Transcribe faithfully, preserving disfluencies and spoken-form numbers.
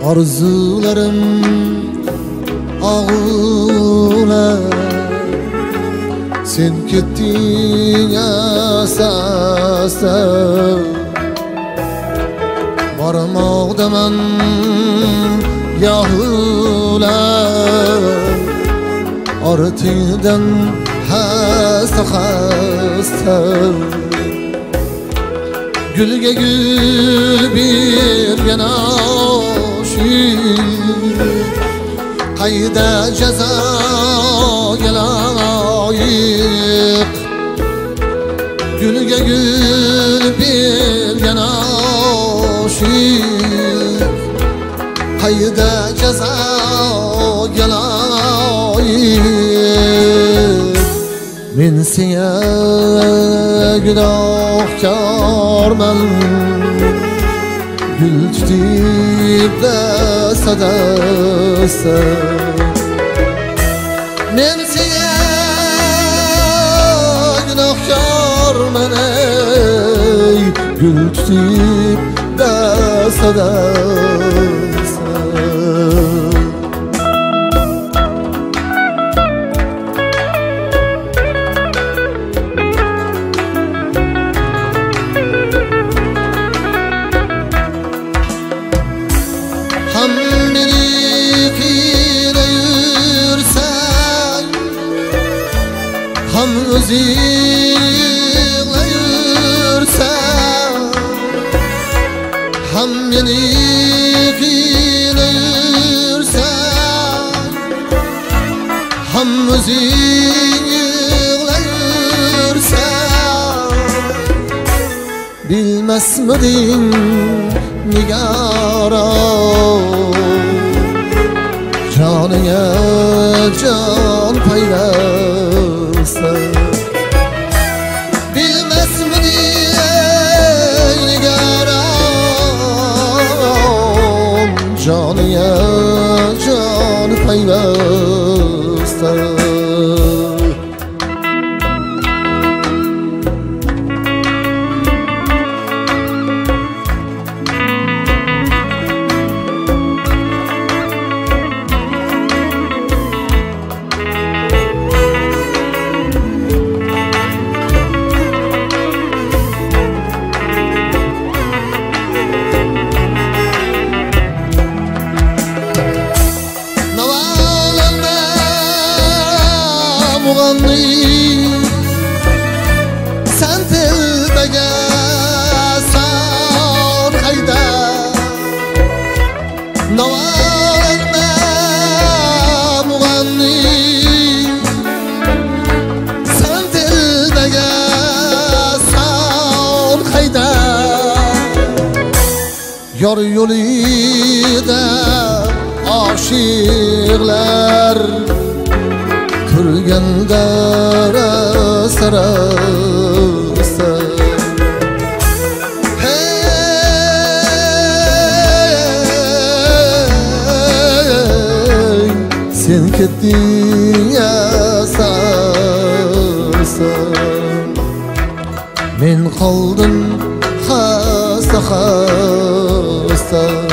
Arzularim ağlar, sen ketding asasda. Bormoqdaman yahular, ortingdan hasta hasta. Gülge gül bergan oshik, qayda jazoga loyiq. Gülge gül bergan oshik, qayda jazoga loyiq. Men senga gunohkorman, gul tutib dastadasta. Men senga gunohkorman, ey gul tutib dastadasta. Ham meni qiynayursan, ham o'zing yig'layursan. Ham meni qiynayursan, ham o'zing yig'layursan. Bilmasmiding nigara, joniga jon paylasa. Bilmasmiding nigara, joniga jon paylasa. Sen tilbagasan hayda, navalanma mug'anni. Sen tilbagasan hayda, yor yo'lida oshiqlar turganda rasa rasa. Hey, sen ketding asasa, men qoldim xasta xasta.